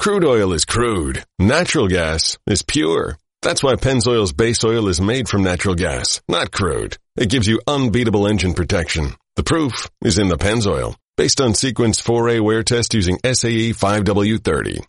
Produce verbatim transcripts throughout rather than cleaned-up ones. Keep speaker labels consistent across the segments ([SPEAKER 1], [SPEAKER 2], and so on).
[SPEAKER 1] Crude oil is crude. Natural gas is pure. That's why Pennzoil's base oil is made from natural gas, not crude. It gives you unbeatable engine protection. The proof is in the Pennzoil, based on Sequence four A wear test using S A E five W thirty.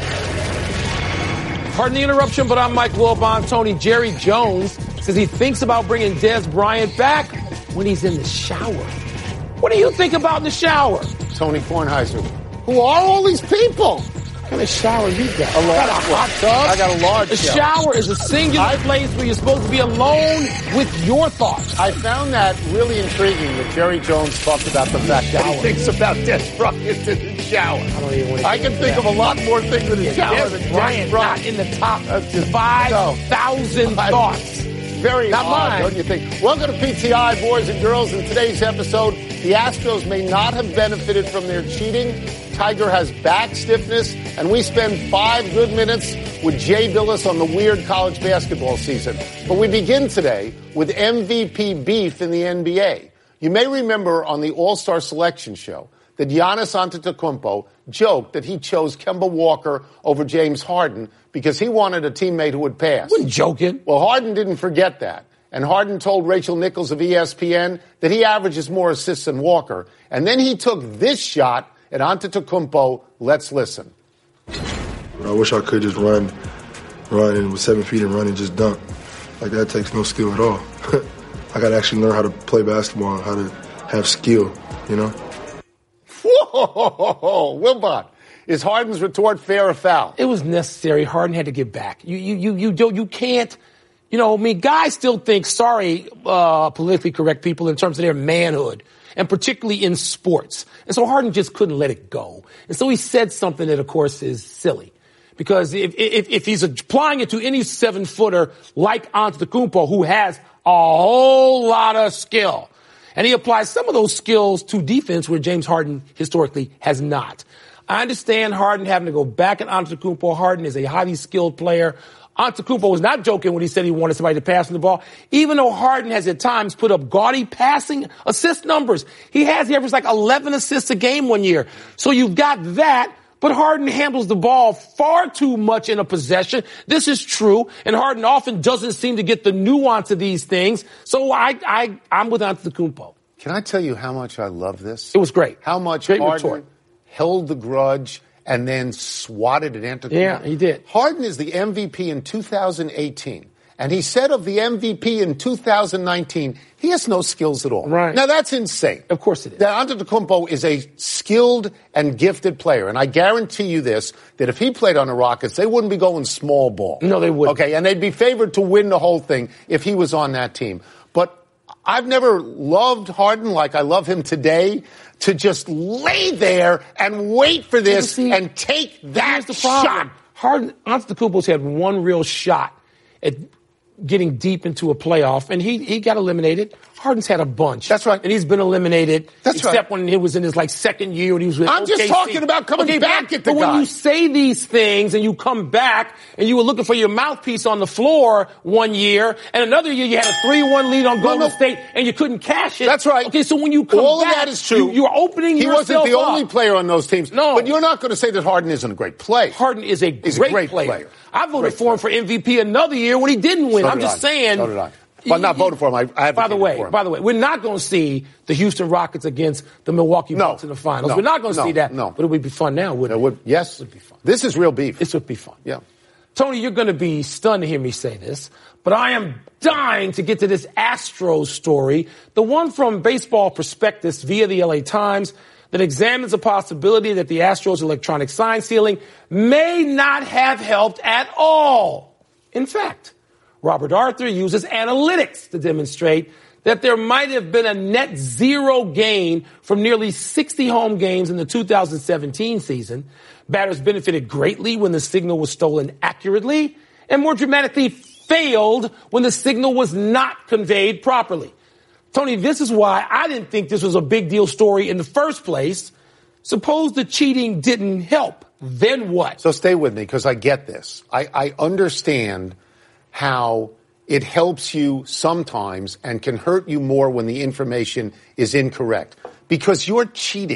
[SPEAKER 2] Pardon the interruption, but I'm Mike Wilbon. Tony, Jerry Jones says he thinks about bringing Dez Bryant back when he's in the shower. What do you think about in the shower?
[SPEAKER 3] Tony Kornheiser. Who are all these people?
[SPEAKER 2] What kind of shower you got?
[SPEAKER 3] A large
[SPEAKER 2] got a hot tub?
[SPEAKER 3] I got a large
[SPEAKER 2] The shower is a singular I, place where you're supposed to be alone with your thoughts.
[SPEAKER 3] I found that really intriguing that Jerry Jones talked about the fact that he thinks about Dez Bryant in the shower. I don't even want to I can think that. of a lot more things in the yeah, shower than
[SPEAKER 2] Bryant. Not in the top five thousand no. thoughts.
[SPEAKER 3] Very
[SPEAKER 2] Not
[SPEAKER 3] odd,
[SPEAKER 2] mine.
[SPEAKER 3] don't you think? Welcome to P T I, boys and girls. In today's episode, the Astros may not have benefited from their cheating. Tiger has back stiffness, and we spend five good minutes with Jay Billis on the weird college basketball season. But we begin today with M V P beef in the N B A. You may remember on the All-Star Selection Show that Giannis Antetokounmpo joked that he chose Kemba Walker over James Harden because he wanted a teammate who would pass.
[SPEAKER 2] Wasn't joking.
[SPEAKER 3] Well, Harden didn't forget that. And Harden told Rachel Nichols of E S P N that he averages more assists than Walker. And then he took this shot at Antetokounmpo. Let's listen.
[SPEAKER 4] I wish I could just run, run and with seven feet and run and just dunk. Like that takes no skill at all. I got to actually learn how to play basketball and how to have skill, you know?
[SPEAKER 3] Whoa, Wilbon. Is Harden's retort fair or foul?
[SPEAKER 2] It was necessary. Harden had to get back. You, you, you, you don't, you can't, you know, I mean, guys still think, sorry, uh, politically correct people in terms of their manhood, and particularly in sports. And so Harden just couldn't let it go. And so he said something that, of course, is silly. Because if, if, if he's applying it to any seven footer like Antetokounmpo, who has a whole lot of skill, and he applies some of those skills to defense where James Harden historically has not. I understand Harden having to go back at Antetokounmpo. Harden is a highly skilled player. Antetokounmpo was not joking when he said he wanted somebody to pass him the ball. Even though Harden has at times put up gaudy passing assist numbers, he has he averaged like eleven assists a game one year. So you've got that. But Harden handles the ball far too much in a possession. This is true. And Harden often doesn't seem to get the nuance of these things. So I, I, I'm with Antetokounmpo.
[SPEAKER 3] Can I tell you how much I love this?
[SPEAKER 2] It was great.
[SPEAKER 3] How much
[SPEAKER 2] great
[SPEAKER 3] Harden
[SPEAKER 2] retort.
[SPEAKER 3] held the grudge and then swatted at Antetokounmpo.
[SPEAKER 2] Yeah, he did.
[SPEAKER 3] Harden is the M V P in two thousand eighteen. And he said of the M V P in two thousand nineteen, he has no skills at all.
[SPEAKER 2] Right.
[SPEAKER 3] Now, that's insane.
[SPEAKER 2] Of course it is.
[SPEAKER 3] That Antetokounmpo is a skilled and gifted player. And I guarantee you this, that if he played on the Rockets, they wouldn't be going small ball.
[SPEAKER 2] No, they wouldn't.
[SPEAKER 3] Okay, and they'd be favored to win the whole thing if he was on that team. But I've never loved Harden like I love him today, to just lay there and wait for this see, and take that
[SPEAKER 2] the problem.
[SPEAKER 3] shot.
[SPEAKER 2] Harden, Antetokounmpo's had one real shot at getting deep into a playoff, and he he got eliminated. Harden's had a bunch.
[SPEAKER 3] That's right.
[SPEAKER 2] And he's been eliminated.
[SPEAKER 3] That's
[SPEAKER 2] except
[SPEAKER 3] right.
[SPEAKER 2] when he was in his, like, second year when he was with
[SPEAKER 3] I'm
[SPEAKER 2] O K C.
[SPEAKER 3] just talking about coming
[SPEAKER 2] okay,
[SPEAKER 3] back
[SPEAKER 2] but,
[SPEAKER 3] at the
[SPEAKER 2] but
[SPEAKER 3] guy.
[SPEAKER 2] when you say these things and you come back and you were looking for your mouthpiece on the floor one year, and another year you had a three one lead on Golden
[SPEAKER 3] no, no.
[SPEAKER 2] State and you couldn't cash it.
[SPEAKER 3] That's right.
[SPEAKER 2] Okay, so when you come
[SPEAKER 3] All
[SPEAKER 2] back,
[SPEAKER 3] of that is true.
[SPEAKER 2] You, you're opening
[SPEAKER 3] he
[SPEAKER 2] yourself
[SPEAKER 3] wasn't the
[SPEAKER 2] up.
[SPEAKER 3] only player on those teams.
[SPEAKER 2] No.
[SPEAKER 3] But you're not going to say that Harden isn't a great player.
[SPEAKER 2] Harden is a,
[SPEAKER 3] He's
[SPEAKER 2] great,
[SPEAKER 3] a great
[SPEAKER 2] player.
[SPEAKER 3] player.
[SPEAKER 2] I voted
[SPEAKER 3] Great
[SPEAKER 2] for him for M V P another year when he didn't win.
[SPEAKER 3] So
[SPEAKER 2] I'm
[SPEAKER 3] did
[SPEAKER 2] just
[SPEAKER 3] I.
[SPEAKER 2] saying.
[SPEAKER 3] So did I. Well, I'm not voting for him. I, I
[SPEAKER 2] by the way,
[SPEAKER 3] for him.
[SPEAKER 2] by the way, we're not going to see the Houston Rockets against the Milwaukee
[SPEAKER 3] no,
[SPEAKER 2] Bucks in the finals.
[SPEAKER 3] No,
[SPEAKER 2] we're not going to
[SPEAKER 3] no,
[SPEAKER 2] see that.
[SPEAKER 3] No.
[SPEAKER 2] But it would be fun now, wouldn't it?
[SPEAKER 3] It would, yes.
[SPEAKER 2] It would be fun.
[SPEAKER 3] This is real beef.
[SPEAKER 2] This would be fun.
[SPEAKER 3] Yeah.
[SPEAKER 2] Tony, you're going to be stunned to hear me say this, but I am dying to get to this Astros story, the one from Baseball Prospectus via the L A Times that examines the possibility that the Astros electronic sign stealing may not have helped at all. In fact, Robert Arthur uses analytics to demonstrate that there might have been a net zero gain from nearly sixty home games in the two thousand seventeen season. Batters benefited greatly when the signal was stolen accurately, and more dramatically failed when the signal was not conveyed properly. Tony, this is why I didn't think this was a big deal story in the first place. Suppose the cheating didn't help. Then what?
[SPEAKER 3] So stay with me, because I get this. I, I understand how it helps you sometimes and can hurt you more when the information is incorrect, because you're cheating.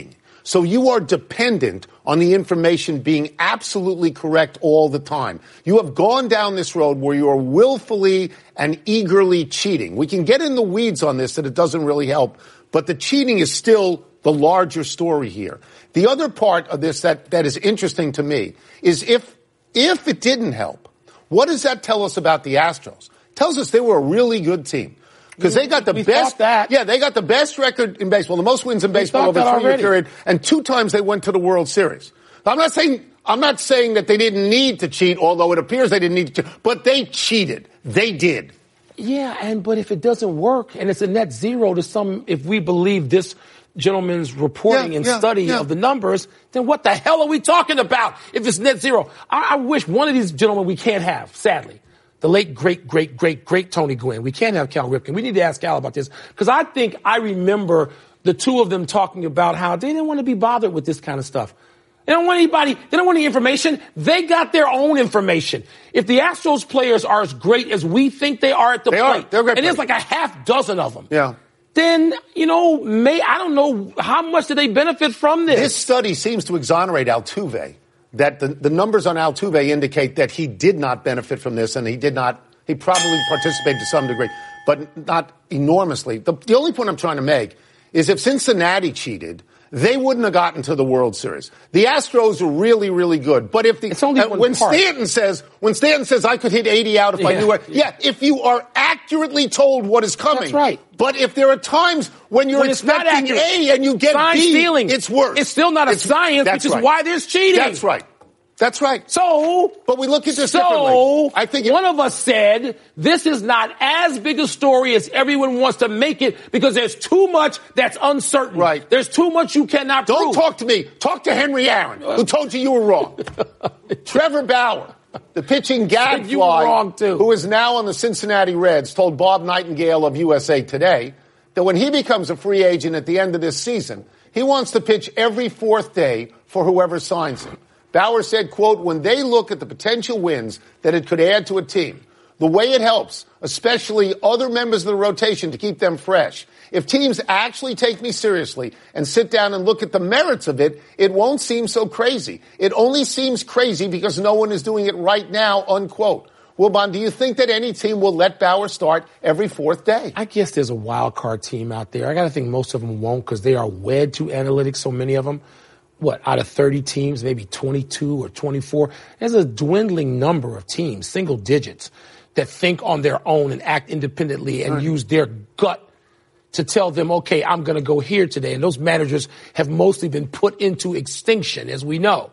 [SPEAKER 3] So you are dependent on the information being absolutely correct all the time. You have gone down this road where you are willfully and eagerly cheating. We can get in the weeds on this, that it doesn't really help, but the cheating is still the larger story here. The other part of this that, that is interesting to me is if, if it didn't help, what does that tell us about the Astros? It tells us they were a really good team. Because they got the
[SPEAKER 2] we
[SPEAKER 3] best,
[SPEAKER 2] that.
[SPEAKER 3] yeah, they got the best record in baseball, the most wins in
[SPEAKER 2] we
[SPEAKER 3] baseball over a three-year
[SPEAKER 2] already.
[SPEAKER 3] period, and two times they went to the World Series. I'm not saying, I'm not saying that they didn't need to cheat, although it appears they didn't need to cheat, but they cheated. They did.
[SPEAKER 2] Yeah, and but if it doesn't work and it's a net zero to some, if we believe this gentleman's reporting
[SPEAKER 3] Yeah,
[SPEAKER 2] and
[SPEAKER 3] yeah,
[SPEAKER 2] study
[SPEAKER 3] yeah.
[SPEAKER 2] of the numbers, then what the hell are we talking about if it's net zero? I, I wish one of these gentlemen we can't have, sadly. The late, great, great, great, great Tony Gwynn. We can't have Cal Ripken. We need to ask Cal about this because I think I remember the two of them talking about how they didn't want to be bothered with this kind of stuff. They don't want anybody, they don't want any information. They got their own information. If the Astros players are as great as we think they are at the
[SPEAKER 3] They
[SPEAKER 2] plate,
[SPEAKER 3] are. They're great
[SPEAKER 2] and there's
[SPEAKER 3] players.
[SPEAKER 2] like a half dozen of them.
[SPEAKER 3] Yeah.
[SPEAKER 2] Then, you know, may, I don't know how much do they benefit from this?
[SPEAKER 3] This study seems to exonerate Altuve. That the, the numbers on Altuve indicate that he did not benefit from this, and he did not, he probably participated to some degree, but not enormously. The, the only point I'm trying to make is if Cincinnati cheated, they wouldn't have gotten to the World Series. The Astros are really, really good. But if the,
[SPEAKER 2] It's only
[SPEAKER 3] uh,
[SPEAKER 2] one
[SPEAKER 3] when
[SPEAKER 2] part.
[SPEAKER 3] Stanton says, when Stanton says I could hit eighty out if I
[SPEAKER 2] Yeah.
[SPEAKER 3] knew it, yeah, if you are accurately told what is coming.
[SPEAKER 2] That's right.
[SPEAKER 3] But if there are times when you're
[SPEAKER 2] When it's not
[SPEAKER 3] expecting
[SPEAKER 2] accurate.
[SPEAKER 3] A and you get
[SPEAKER 2] Sign
[SPEAKER 3] B,
[SPEAKER 2] stealing.
[SPEAKER 3] it's worse.
[SPEAKER 2] It's still not a
[SPEAKER 3] It's-
[SPEAKER 2] science,
[SPEAKER 3] that's
[SPEAKER 2] which is
[SPEAKER 3] right.
[SPEAKER 2] why there's cheating.
[SPEAKER 3] That's right. That's right.
[SPEAKER 2] So,
[SPEAKER 3] But we look at this
[SPEAKER 2] so
[SPEAKER 3] differently. I think it-
[SPEAKER 2] one of us said this is not as big a story as everyone wants to make it because there's too much that's uncertain.
[SPEAKER 3] Right.
[SPEAKER 2] There's too much you cannot
[SPEAKER 3] Don't
[SPEAKER 2] prove.
[SPEAKER 3] talk to me. Talk to Henry Aaron, who told you you were wrong. Trevor Bauer, the pitching gadfly,
[SPEAKER 2] You were wrong, too.
[SPEAKER 3] who is now on the Cincinnati Reds, told Bob Nightingale of U S A Today that when he becomes a free agent at the end of this season, he wants to pitch every fourth day for whoever signs him. Bauer said, quote, when they look at the potential wins that it could add to a team, the way it helps, especially other members of the rotation to keep them fresh. If teams actually take me seriously and sit down and look at the merits of it, it won't seem so crazy. It only seems crazy because no one is doing it right now, unquote. Wilbon, do you think that any team will let Bauer start every fourth day?
[SPEAKER 2] I guess there's a wild card team out there. I got to think most of them won't because they are wed to analytics, so many of them. What, out of thirty teams, maybe twenty-two or twenty-four? There's a dwindling number of teams, single digits, that think on their own and act independently and
[SPEAKER 3] right.
[SPEAKER 2] use their gut to tell them, okay, I'm going to go here today. And those managers have mostly been put into extinction, as we know.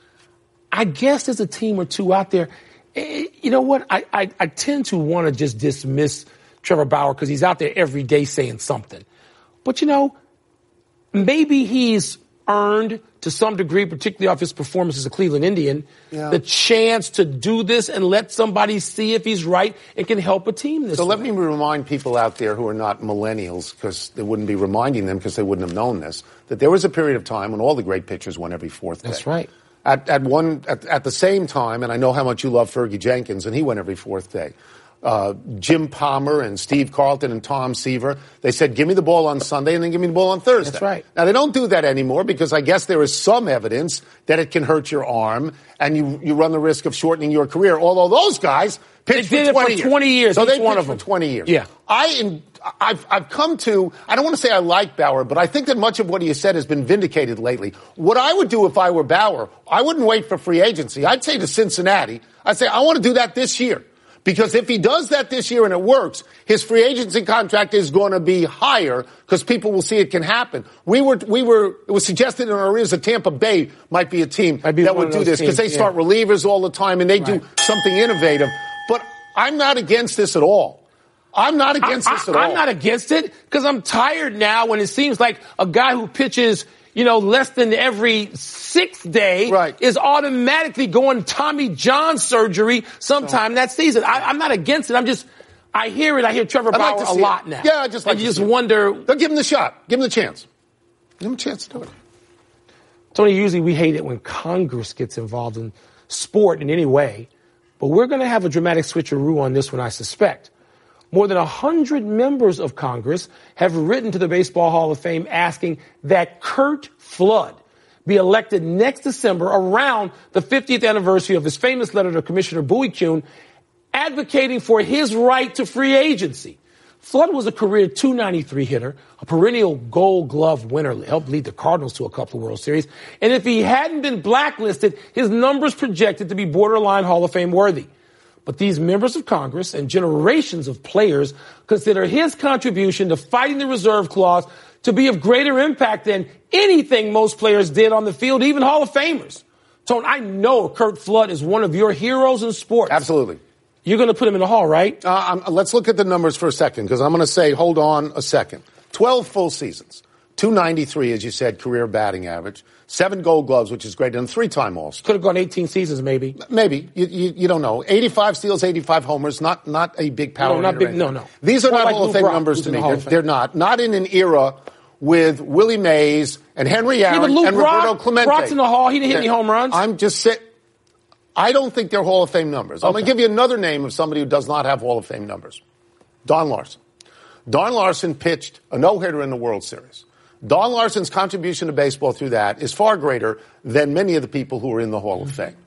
[SPEAKER 2] I guess there's a team or two out there. You know what? I, I, I tend to want to just dismiss Trevor Bauer because he's out there every day saying something. But, you know, maybe he's earned to some degree, particularly off his performance as a Cleveland Indian, yeah. the chance to do this and let somebody see if he's right and can help a team this
[SPEAKER 3] So
[SPEAKER 2] way.
[SPEAKER 3] let me remind people out there who are not millennials, because they wouldn't be reminding them because they wouldn't have known this, that there was a period of time when all the great pitchers went every fourth day.
[SPEAKER 2] That's right.
[SPEAKER 3] At, at one, at, at the same time, and I know how much you love Fergie Jenkins, and he went every fourth day. Uh, Jim Palmer and Steve Carlton and Tom Seaver, they said, give me the ball on Sunday and then give me the ball on Thursday.
[SPEAKER 2] That's right.
[SPEAKER 3] Now, they don't do that anymore because I guess there is some evidence that it can hurt your arm and you, you run the risk of shortening your career, although those guys pitched
[SPEAKER 2] They did
[SPEAKER 3] for
[SPEAKER 2] it
[SPEAKER 3] twenty
[SPEAKER 2] for
[SPEAKER 3] years.
[SPEAKER 2] twenty years,
[SPEAKER 3] So
[SPEAKER 2] each
[SPEAKER 3] they
[SPEAKER 2] one
[SPEAKER 3] pitched
[SPEAKER 2] of
[SPEAKER 3] for
[SPEAKER 2] them.
[SPEAKER 3] twenty years.
[SPEAKER 2] Yeah.
[SPEAKER 3] I, in, I've, I've come to, I don't want to say I like Bauer, but I think that much of what he has said has been vindicated lately. What I would do if I were Bauer, I wouldn't wait for free agency. I'd say to Cincinnati, I'd say, I want to do that this year. Because if he does that this year and it works, his free agency contract is going to be higher because people will see it can happen. We were, we were, it was suggested in our ears that Tampa Bay might be a team
[SPEAKER 2] be
[SPEAKER 3] that
[SPEAKER 2] one
[SPEAKER 3] would
[SPEAKER 2] of
[SPEAKER 3] do
[SPEAKER 2] those
[SPEAKER 3] this because
[SPEAKER 2] teams,
[SPEAKER 3] they start
[SPEAKER 2] yeah.
[SPEAKER 3] relievers all the time and they
[SPEAKER 2] Right.
[SPEAKER 3] do something innovative. But I'm not against this at all. I'm not against
[SPEAKER 2] I,
[SPEAKER 3] this at
[SPEAKER 2] I,
[SPEAKER 3] all.
[SPEAKER 2] I'm not against it because I'm tired now when it seems like a guy who pitches, you know, less than every sixth day
[SPEAKER 3] Right.
[SPEAKER 2] is automatically going Tommy John surgery sometime that season. I, I'm not against it. I'm just, I hear it. I hear Trevor
[SPEAKER 3] I'd like
[SPEAKER 2] Bauer
[SPEAKER 3] to
[SPEAKER 2] a
[SPEAKER 3] see
[SPEAKER 2] lot
[SPEAKER 3] it.
[SPEAKER 2] now.
[SPEAKER 3] Yeah, I just like
[SPEAKER 2] and
[SPEAKER 3] to
[SPEAKER 2] you just
[SPEAKER 3] see it.
[SPEAKER 2] wonder.
[SPEAKER 3] They'll give him the shot. Give him the chance. Give him a chance to do it.
[SPEAKER 2] Tony, usually we hate it when Congress gets involved in sport in any way, but we're going to have a dramatic switcheroo on this one, I suspect. More than one hundred members of Congress have written to the Baseball Hall of Fame asking that Curt Flood be elected next December around the fiftieth anniversary of his famous letter to Commissioner Bowie Kuhn advocating for his right to free agency. Flood was a career two ninety-three hitter, a perennial Gold Glove winner, helped lead the Cardinals to a couple of World Series. And if he hadn't been blacklisted, his numbers projected to be borderline Hall of Fame worthy. But these members of Congress and generations of players consider his contribution to fighting the reserve clause to be of greater impact than anything most players did on the field, even Hall of Famers. Tone, I know Curt Flood is one of your heroes in sports.
[SPEAKER 3] Absolutely.
[SPEAKER 2] You're going to put him in the Hall, right?
[SPEAKER 3] Uh, um, let's look at the numbers for a second, because I'm going to say, hold on a second. twelve full seasons, two ninety-three, as you said, career batting average, seven Gold Gloves, which is great, and a three-time All-Star.
[SPEAKER 2] Could have gone eighteen seasons, maybe.
[SPEAKER 3] Maybe. You, you, you don't know. eighty-five steals, eighty-five homers, not not a big power.
[SPEAKER 2] No, not big. No, no.
[SPEAKER 3] These are
[SPEAKER 2] More
[SPEAKER 3] not
[SPEAKER 2] like
[SPEAKER 3] Hall of
[SPEAKER 2] Lou
[SPEAKER 3] Fame
[SPEAKER 2] Brock,
[SPEAKER 3] numbers
[SPEAKER 2] who's
[SPEAKER 3] to
[SPEAKER 2] in
[SPEAKER 3] me.
[SPEAKER 2] the Hall
[SPEAKER 3] They're,
[SPEAKER 2] of Fame.
[SPEAKER 3] they're not. Not in an era with Willie Mays and Henry
[SPEAKER 2] Yeah,
[SPEAKER 3] Aaron
[SPEAKER 2] but Lou
[SPEAKER 3] and
[SPEAKER 2] Brock,
[SPEAKER 3] Roberto Clemente.
[SPEAKER 2] Brock's in the Hall. He didn't hit any home runs.
[SPEAKER 3] I'm just saying. I don't think they're Hall of Fame numbers. I'm
[SPEAKER 2] Okay.
[SPEAKER 3] going to give you another name of somebody who does not have Hall of Fame numbers. Don Larson. Don Larson pitched a no-hitter in the World Series. Don Larson's contribution to baseball through that is far greater than many of the people who are in the Hall of Fame.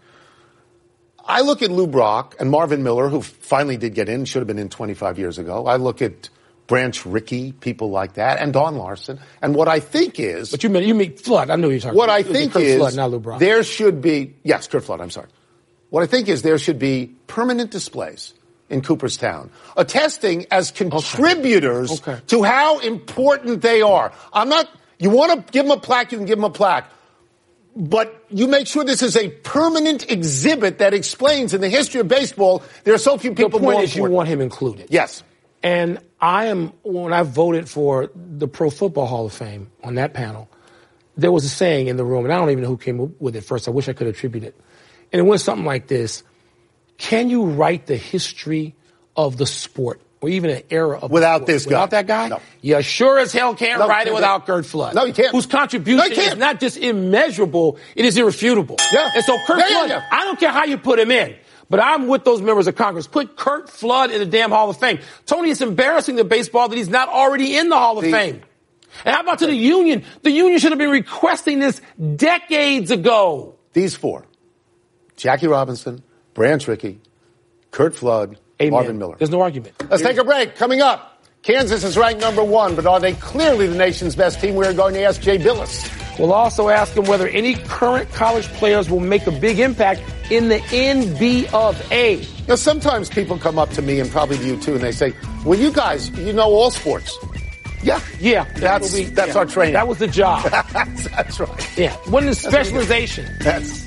[SPEAKER 3] I look at Lou Brock and Marvin Miller, who finally did get in, should have been in twenty-five years ago. I look at Branch Rickey, people like that, and Don Larson. And what I think is...
[SPEAKER 2] But you mean, you mean Flood. I know you're talking
[SPEAKER 3] What
[SPEAKER 2] about.
[SPEAKER 3] I think
[SPEAKER 2] Curt
[SPEAKER 3] is
[SPEAKER 2] Flood, not Lou Brock.
[SPEAKER 3] there should be... Yes, Curt Flood, I'm sorry. What I think is there should be permanent displays in Cooperstown, attesting as contributors
[SPEAKER 2] Okay. Okay.
[SPEAKER 3] to how important they are. I'm not... You want to give them a plaque, you can give them a plaque. But you make sure this is a permanent exhibit that explains in the history of baseball there are so few people
[SPEAKER 2] the point
[SPEAKER 3] more
[SPEAKER 2] is you
[SPEAKER 3] important.
[SPEAKER 2] want him included.
[SPEAKER 3] Yes.
[SPEAKER 2] And I am, when I voted for the Pro Football Hall of Fame on that panel, there was a saying in the room, and I don't even know who came up with it first. I wish I could attribute it. And it went something like this. Can you write the history of the sport or even an era of
[SPEAKER 3] Without
[SPEAKER 2] the sport
[SPEAKER 3] this guy?
[SPEAKER 2] without that guy?
[SPEAKER 3] No.
[SPEAKER 2] You sure as hell can't
[SPEAKER 3] No,
[SPEAKER 2] write it
[SPEAKER 3] no,
[SPEAKER 2] without Curt Flood.
[SPEAKER 3] No, you can't.
[SPEAKER 2] Whose contribution
[SPEAKER 3] No, you can't.
[SPEAKER 2] is not just immeasurable, it is irrefutable.
[SPEAKER 3] Yeah.
[SPEAKER 2] And so Curt
[SPEAKER 3] Yeah, yeah,
[SPEAKER 2] Flood,
[SPEAKER 3] yeah.
[SPEAKER 2] I don't care how you put him in. But I'm with those members of Congress. Put Curt Flood in the damn Hall of Fame. Tony, it's embarrassing to baseball that he's not already in the Hall of
[SPEAKER 3] The,
[SPEAKER 2] Fame. And how about to the union? The union should have been requesting this decades ago.
[SPEAKER 3] These four. Jackie Robinson, Branch Rickey, Curt Flood,
[SPEAKER 2] Amen.
[SPEAKER 3] Marvin Miller.
[SPEAKER 2] There's no argument.
[SPEAKER 3] Let's take a break. Coming up, Kansas is ranked number one, but are they clearly the nation's best team? We're going to ask Jay Billis.
[SPEAKER 2] We'll also ask him whether any current college players will make a big impact in the N B of A.
[SPEAKER 3] Now, sometimes people come up to me, and probably to you too, and they say, well, you guys, you know all sports. Yeah.
[SPEAKER 2] Yeah.
[SPEAKER 3] That's,
[SPEAKER 2] what we-
[SPEAKER 3] that's
[SPEAKER 2] yeah.
[SPEAKER 3] our training.
[SPEAKER 2] That was the job.
[SPEAKER 3] that's, that's right.
[SPEAKER 2] Yeah. What is specialization?
[SPEAKER 3] That's.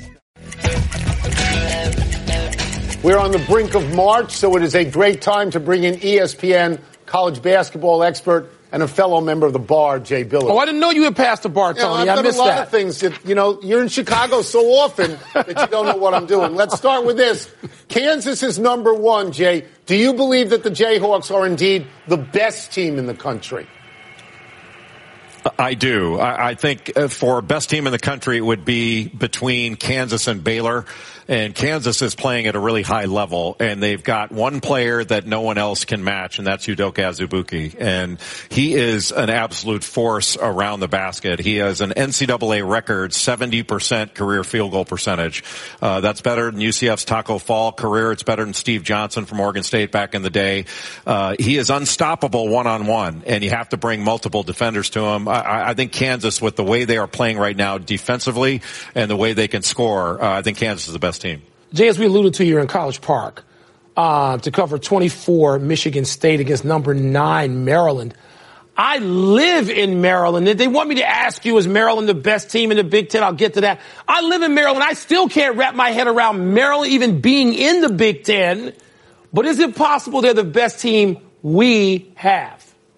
[SPEAKER 3] We're on the brink of March, so it is a great time to bring in E S P N college basketball expert and a fellow member of the bar, Jay Billis.
[SPEAKER 2] Oh, I didn't know you had passed the bar,
[SPEAKER 3] You know,
[SPEAKER 2] Tony.
[SPEAKER 3] I've
[SPEAKER 2] I
[SPEAKER 3] done
[SPEAKER 2] missed
[SPEAKER 3] a lot
[SPEAKER 2] that.
[SPEAKER 3] of things that, you know, you're in Chicago so often that you don't know what I'm doing. Let's start with this. Kansas is number one, Jay. Do you believe that the Jayhawks are indeed the best team in the country?
[SPEAKER 5] I do. I, I think for best team in the country, it would be between Kansas and Baylor. And Kansas is playing at a really high level, and they've got one player that no one else can match, and that's Udoka Azubuike. And he is an absolute force around the basket. He has an N C double A record seventy percent career field goal percentage. Uh, that's better than U C F's Taco Fall career. It's better than Steve Johnson from Oregon State back in the day. Uh, he is unstoppable one-on-one, and you have to bring multiple defenders to him. I, I think Kansas, with the way they are playing right now defensively and the way they can score, uh, I think Kansas is the best team.
[SPEAKER 2] Jay, as we alluded to, you're in College Park uh, to cover twenty-four Michigan State against number nine Maryland. I live in Maryland. They want me to ask you, is Maryland the best team in the Big Ten? I'll get to that. I live in Maryland. I still can't wrap my head around Maryland even being in the Big Ten. But is it possible they're the best team we have?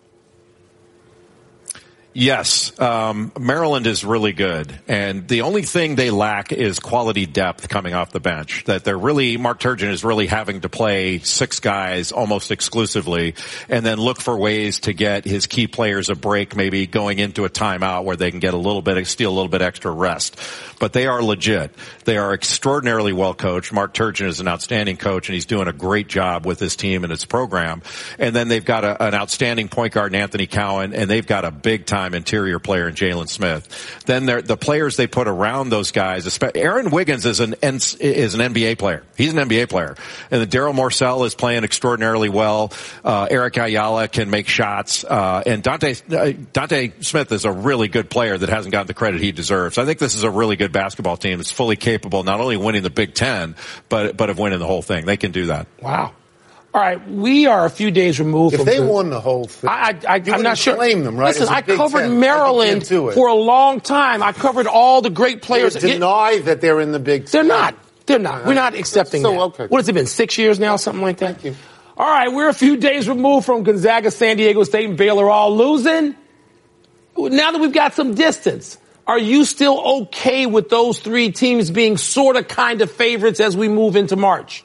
[SPEAKER 5] Yes, um, Maryland is really good, and the only thing they lack is quality depth coming off the bench. That they're really, Mark Turgeon is really having to play six guys almost exclusively, and then look for ways to get his key players a break, maybe going into a timeout where they can get a little bit, steal a little bit extra rest. But they are legit. They are extraordinarily well coached. Mark Turgeon is an outstanding coach, and he's doing a great job with his team and its program. And then they've got a, an outstanding point guard in Anthony Cowan, and they've got a big time big-time interior player in Jalen Smith. Then the players they put around those guys, Aaron Wiggins is an is an N B A player. He's an N B A player. And then Daryl Morcell is playing extraordinarily well. Uh, Eric Ayala can make shots. Uh, and Dante, uh, Dante Smith is a really good player that hasn't gotten the credit he deserves. I think this is a really good basketball team that's fully capable not only of winning the Big Ten, but, but of winning the whole thing. They can do that.
[SPEAKER 2] Wow. All right, we are a few days removed
[SPEAKER 3] if
[SPEAKER 2] from...
[SPEAKER 3] If they
[SPEAKER 2] the,
[SPEAKER 3] won the whole thing,
[SPEAKER 2] I, I, I, I'm not sure.
[SPEAKER 3] Blame them, right?
[SPEAKER 2] Listen, I covered
[SPEAKER 3] Ten.
[SPEAKER 2] Maryland for a long time. I covered all the great players.
[SPEAKER 3] They deny it, that they're in the Big
[SPEAKER 2] They're
[SPEAKER 3] Ten.
[SPEAKER 2] not. They're not. We're not accepting
[SPEAKER 3] so,
[SPEAKER 2] that.
[SPEAKER 3] Okay.
[SPEAKER 2] What has it been, six years now, something like that?
[SPEAKER 3] Thank you.
[SPEAKER 2] All right, we're a few days removed from Gonzaga, San Diego State, and Baylor all losing. Now that we've got some distance, are you still okay with those three teams being sort of kind of favorites as we move into March?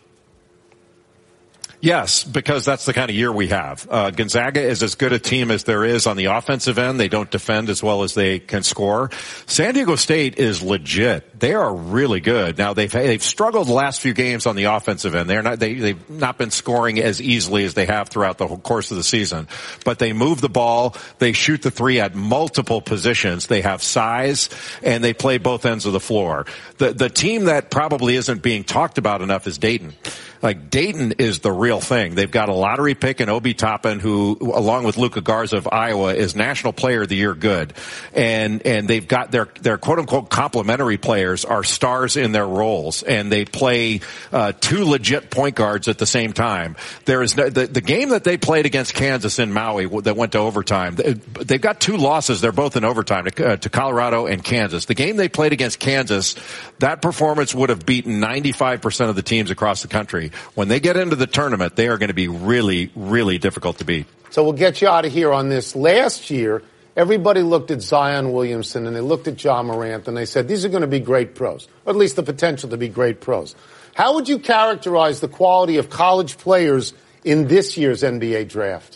[SPEAKER 5] Yes, because that's the kind of year we have. Uh, Gonzaga is as good a team as there is on the offensive end. They don't defend as well as they can score. San Diego State is legit. They are really good. Now they've they've struggled the last few games on the offensive end. They're not they they've not been scoring as easily as they have throughout the whole course of the season. But they move the ball. They shoot the three at multiple positions. They have size and they play both ends of the floor. The the team that probably isn't being talked about enough is Dayton. Like, Dayton is the real thing. They've got a lottery pick in Obi Toppin, who, along with Luka Garza of Iowa, is National Player of the Year good. And, and they've got their, their quote-unquote complementary players are stars in their roles. And they play, uh, two legit point guards at the same time. There is no, the, the game that they played against Kansas in Maui that went to overtime, they've got two losses. They're both in overtime to, uh, to Colorado and Kansas. The game they played against Kansas, that performance would have beaten ninety-five percent of the teams across the country. When they get into the tournament, they are going to be really, really difficult to beat.
[SPEAKER 3] So we'll get you out of here on this. Last year, everybody looked at Zion Williamson and they looked at Ja Morant and they said, these are going to be great pros, or at least the potential to be great pros. How would you characterize the quality of college players in this year's N B A draft?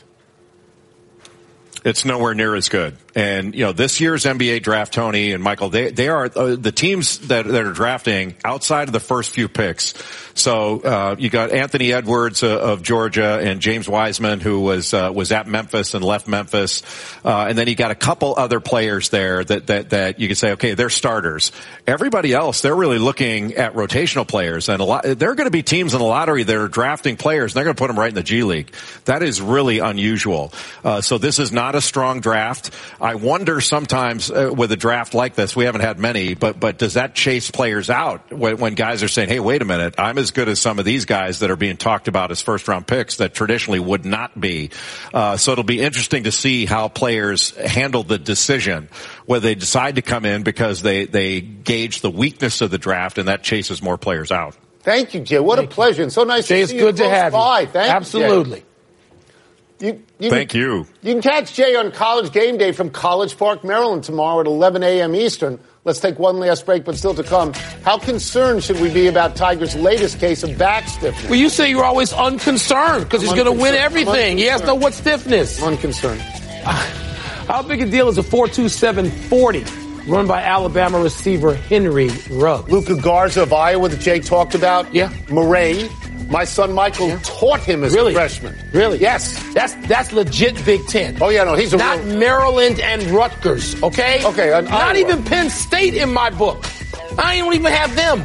[SPEAKER 5] It's nowhere near as good. And, you know, this year's N B A draft, Tony and Michael, they, they are uh, the teams that, that are drafting outside of the first few picks. So, uh, you got Anthony Edwards uh, of Georgia and James Wiseman, who was, uh, was at Memphis and left Memphis. Uh, and then you got a couple other players there that, that, that you could say, okay, they're starters. Everybody else, they're really looking at rotational players. And a lot, there are going to be teams in the lottery that are drafting players and they're going to put them right in the G League. That is really unusual. Uh, so this is not a strong draft. I wonder sometimes uh, with a draft like this, we haven't had many, but but does that chase players out when, when guys are saying, hey, wait a minute, I'm as good as some of these guys that are being talked about as first-round picks that traditionally would not be. Uh, so it'll be interesting to see how players handle the decision, whether they decide to come in because they, they gauge the weakness of the draft and that chases more players out.
[SPEAKER 3] Thank you, Jay. What Thank a pleasure. And so nice
[SPEAKER 2] Jay,
[SPEAKER 3] to
[SPEAKER 2] it's
[SPEAKER 3] see
[SPEAKER 2] good
[SPEAKER 3] you
[SPEAKER 2] to have
[SPEAKER 3] by.
[SPEAKER 2] you.
[SPEAKER 3] Thank
[SPEAKER 2] Absolutely.
[SPEAKER 3] You, Jay. You, you
[SPEAKER 5] Thank
[SPEAKER 3] can,
[SPEAKER 5] you.
[SPEAKER 3] You can catch Jay on College Game Day from College Park, Maryland tomorrow at eleven a.m. Eastern. Let's take one last break, but still to come. How concerned should we be about Tiger's latest case of back stiffness?
[SPEAKER 2] Well, you say you're always unconcerned because he's going to win everything. He has no what stiffness.
[SPEAKER 3] I'm unconcerned.
[SPEAKER 2] How big a deal is a four two seven forty run by Alabama receiver Henry Ruggs?
[SPEAKER 3] Luka Garza of Iowa that Jay talked about.
[SPEAKER 2] Yeah.
[SPEAKER 3] Murray. My son Michael yeah. taught him as
[SPEAKER 2] really?
[SPEAKER 3] a freshman.
[SPEAKER 2] Really?
[SPEAKER 3] Yes.
[SPEAKER 2] That's that's legit Big Ten.
[SPEAKER 3] Oh, yeah, no, he's a
[SPEAKER 2] Not
[SPEAKER 3] real...
[SPEAKER 2] Maryland and Rutgers, okay?
[SPEAKER 3] Okay.
[SPEAKER 2] Not
[SPEAKER 3] Iowa.
[SPEAKER 2] even Penn State in my book. I don't even have them.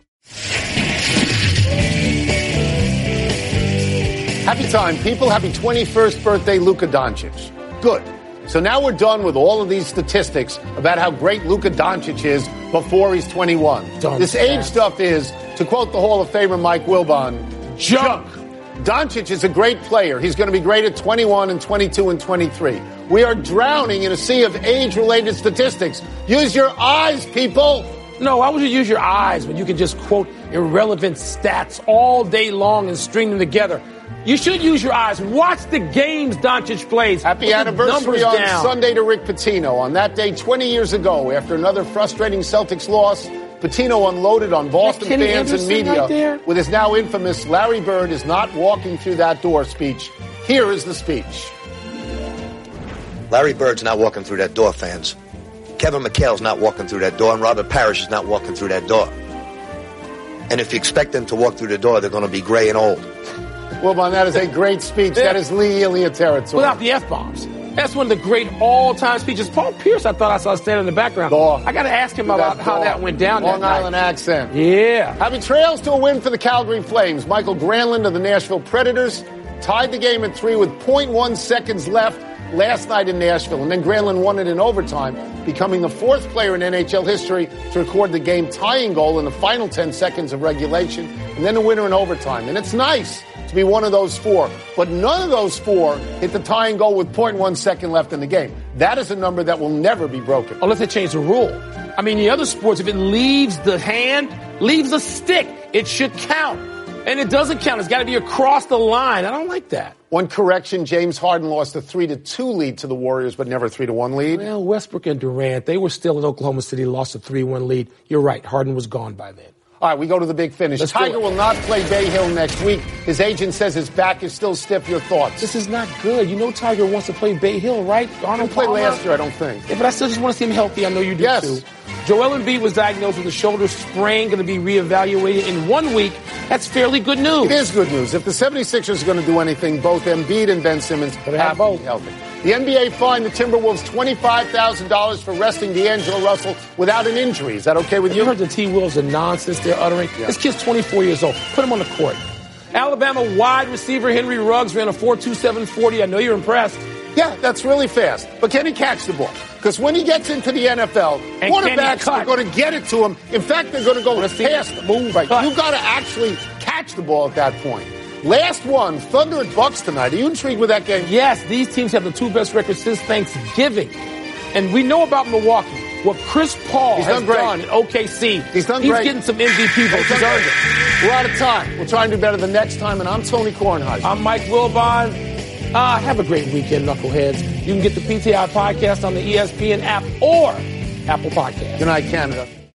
[SPEAKER 3] Happy time, people. Happy twenty-first birthday, Luka Doncic. Good. So now we're done with all of these statistics about how great Luka Doncic is before he's twenty-one.
[SPEAKER 2] Don't
[SPEAKER 3] this age stuff is, to quote the Hall of Famer Mike Wilbon,
[SPEAKER 2] junk.
[SPEAKER 3] Doncic is a great player. He's going to be great at twenty-one and twenty-two and twenty-three. We are drowning in a sea of age-related statistics. Use your eyes, people.
[SPEAKER 2] No, why would you use your eyes when you can just quote irrelevant stats all day long and string them together? You should use your eyes. Watch the games Doncic plays.
[SPEAKER 3] Happy anniversary on down. Sunday to Rick Pitino. On that day, twenty years ago, after another frustrating Celtics loss, Pitino unloaded on Boston fans
[SPEAKER 2] Anderson
[SPEAKER 3] and media
[SPEAKER 2] right
[SPEAKER 3] with his now infamous Larry Bird is not walking through that door speech. Here is the speech.
[SPEAKER 6] Larry Bird's not walking through that door, fans. Kevin McHale's not walking through that door, and Robert Parrish is not walking through that door. And if you expect them to walk through the door, they're going to be gray and old.
[SPEAKER 3] Wilbon, that is a great speech. That is Lee Elliott territory.
[SPEAKER 2] Without the F-bombs. That's one of the great all-time speeches. Paul Pierce, I thought I saw standing in the background.
[SPEAKER 3] Dog.
[SPEAKER 2] I got to ask him about how that went down
[SPEAKER 3] Long
[SPEAKER 2] that night.
[SPEAKER 3] Island accent.
[SPEAKER 2] Yeah.
[SPEAKER 3] Having trails to a win for the Calgary Flames, Michael Granlund of the Nashville Predators tied the game at three with zero point one seconds left last night in Nashville. And then Granlund won it in overtime, becoming the fourth player in N H L history to record the game-tying goal in the final ten seconds of regulation, and then the winner in overtime. And it's nice to be one of those four. But none of those four hit the tying goal with zero point one second left in the game. That is a number that will never be broken.
[SPEAKER 2] Unless they change the rule. I mean, the other sports, if it leaves the hand, leaves a stick, it should count. And it doesn't count. It's got to be across the line. I don't like that.
[SPEAKER 3] One correction, James Harden lost a three to two lead to the Warriors, but never a three to one lead.
[SPEAKER 2] Well, Westbrook and Durant, they were still in Oklahoma City, lost a three one lead. You're right. Harden was gone by then.
[SPEAKER 3] All right, we go to the big finish.
[SPEAKER 2] Let's
[SPEAKER 3] Tiger will not play Bay Hill next week. His agent says his back is still stiff. Your thoughts?
[SPEAKER 2] This is not good. You know Tiger wants to play Bay Hill, right? Arnold
[SPEAKER 3] He played
[SPEAKER 2] Palmer.
[SPEAKER 3] last year, I don't think.
[SPEAKER 2] Yeah, but I still just want to see him healthy. I know you do,
[SPEAKER 3] Yes.
[SPEAKER 2] too. Joel Embiid was diagnosed with a shoulder sprain, going to be reevaluated in one week. That's fairly good news.
[SPEAKER 3] It is good news. If the 76ers are going to do anything, both Embiid and Ben Simmons
[SPEAKER 2] Gotta
[SPEAKER 3] have
[SPEAKER 2] have
[SPEAKER 3] to
[SPEAKER 2] both.
[SPEAKER 3] be healthy. The N B A fined the Timberwolves twenty-five thousand dollars for resting D'Angelo Russell without an injury. Is that okay with
[SPEAKER 2] You
[SPEAKER 3] you?
[SPEAKER 2] heard the T-Wolves, the nonsense they're uttering?
[SPEAKER 3] Yeah.
[SPEAKER 2] This kid's twenty-four years old. Put him on the court. Alabama wide receiver Henry Ruggs ran a four two seven forty. I know you're impressed.
[SPEAKER 3] Yeah, that's really fast. But can he catch the ball? Because when he gets into the N F L,
[SPEAKER 2] And
[SPEAKER 3] quarterbacks
[SPEAKER 2] can he
[SPEAKER 3] are going to get it to him. In fact, they're going to go
[SPEAKER 2] Let's see.
[SPEAKER 3] past the move. Right.
[SPEAKER 2] Cut.
[SPEAKER 3] You've got to actually catch the ball at that point. Last one, Thunder at Bucks tonight. Are you intrigued with that game?
[SPEAKER 2] Yes, these teams have the two best records since Thanksgiving. And we know about Milwaukee. What Chris Paul
[SPEAKER 3] He's
[SPEAKER 2] has
[SPEAKER 3] done great.
[SPEAKER 2] done at O K C.
[SPEAKER 3] He's done
[SPEAKER 2] He's
[SPEAKER 3] great.
[SPEAKER 2] getting some M V P votes. He's earned it.
[SPEAKER 3] We're out of time. We'll try and do better the next time. And I'm Tony Kornheiser.
[SPEAKER 2] I'm Mike Wilbon. Uh, have a great weekend, knuckleheads. You can get the P T I podcast on the E S P N app or Apple Podcast.
[SPEAKER 3] Good night, Canada.